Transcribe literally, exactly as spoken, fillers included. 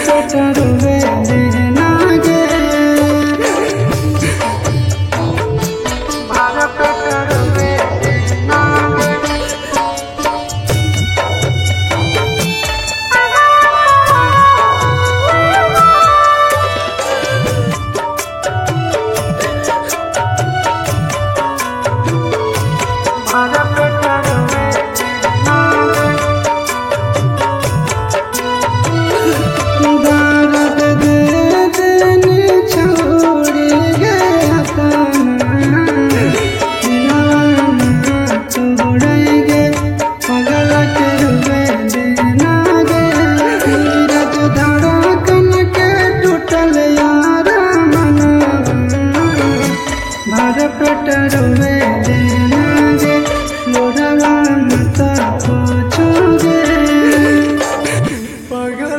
पेटरुवे देना गे भर पेटरुवे देना गे भर पेटरुवे देना गे दर्द दे देने छोड़ गया ताना दीवाना तोड़ेंगे पगल करुवे देना गे धीरज धड़कन के टूटल यारा मना भर पेटरुवे देना गे लोढ़वा मत पूछोगे पगल